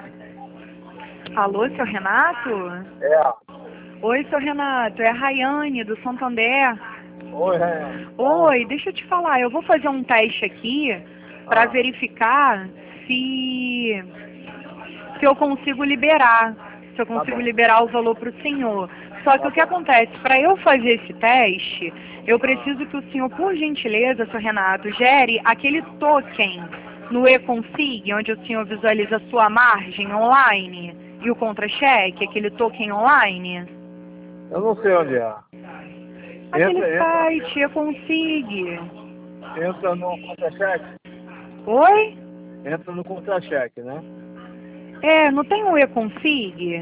Alô, seu Renato? É. Oi, seu Renato, é a Rayane, do Santander. Oi, Ryan. Oi, deixa eu te falar, eu vou fazer um teste aqui para verificar se eu consigo liberar, se eu consigo bom. liberar o valor para o senhor. Só que o que acontece, para eu fazer esse teste, eu preciso que o senhor, por gentileza, seu Renato, gere aquele token no e-config, onde o senhor visualiza a sua margem online e o contra-cheque, aquele token online. Eu não sei onde é. Aquele site, e-config. Entra no contra-cheque? Oi? Entra no contra-cheque, né? É, não tem o e-config?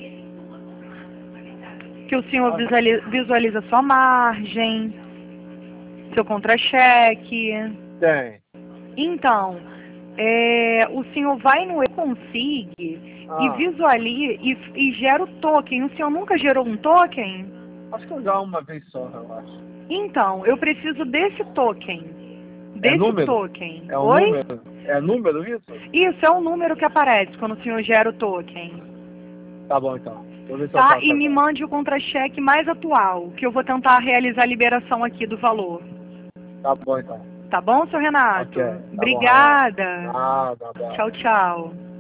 Que o senhor visualiza sua margem, seu contra-cheque. Tem. Então, o senhor vai no e-config e visualiza e gera o token. O senhor nunca gerou um token? Acho que eu já uma vez só, eu acho. Então, eu preciso desse token. É número? Token. É um Oi? número? É número isso? Isso, é o número que aparece quando o senhor gera o token. Tá bom, então. Vou ver se eu Tá? faço E me agora. mande o contra-cheque mais atual, que eu vou tentar realizar a liberação aqui do valor. Tá bbom, então. Tá bom, seu Renato? Ok. Tá bom, Ryan. Obrigada. Nada, abraço. Tchau, tchau.